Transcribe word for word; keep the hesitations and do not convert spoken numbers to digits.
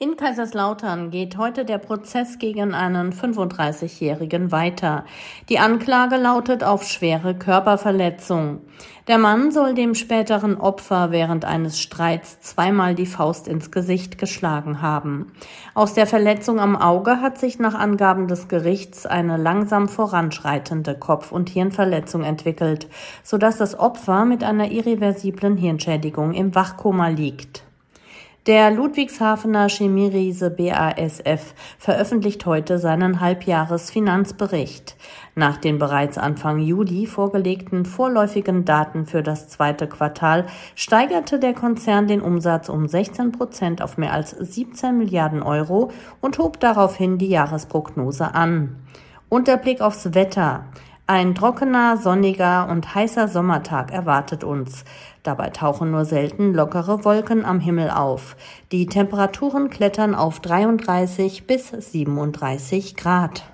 In Kaiserslautern geht heute der Prozess gegen einen fünfunddreißigjährigen weiter. Die Anklage lautet auf schwere Körperverletzung. Der Mann soll dem späteren Opfer während eines Streits zweimal die Faust ins Gesicht geschlagen haben. Aus der Verletzung am Auge hat sich nach Angaben des Gerichts eine langsam voranschreitende Kopf- und Hirnverletzung entwickelt, sodass das Opfer mit einer irreversiblen Hirnschädigung im Wachkoma liegt. Der Ludwigshafener Chemieriese B A S F veröffentlicht heute seinen Halbjahresfinanzbericht. Nach den bereits Anfang Juli vorgelegten vorläufigen Daten für das zweite Quartal steigerte der Konzern den Umsatz um sechzehn Prozent auf mehr als siebzehn Milliarden Euro und hob daraufhin die Jahresprognose an. Und der Blick aufs Wetter. Ein trockener, sonniger und heißer Sommertag erwartet uns. Dabei tauchen nur selten lockere Wolken am Himmel auf. Die Temperaturen klettern auf dreiunddreißig bis siebenunddreißig Grad.